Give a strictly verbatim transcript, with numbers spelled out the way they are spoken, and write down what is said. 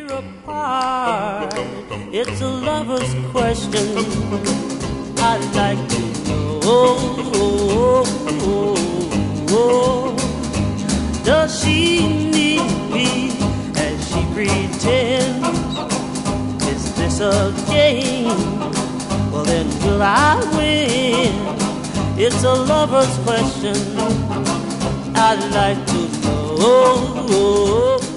we're apart. It's a lover's question. I'd like to know, does she need me as she pretends? Is this a game? Well then will I win? It's a lover's question. I'd like to know.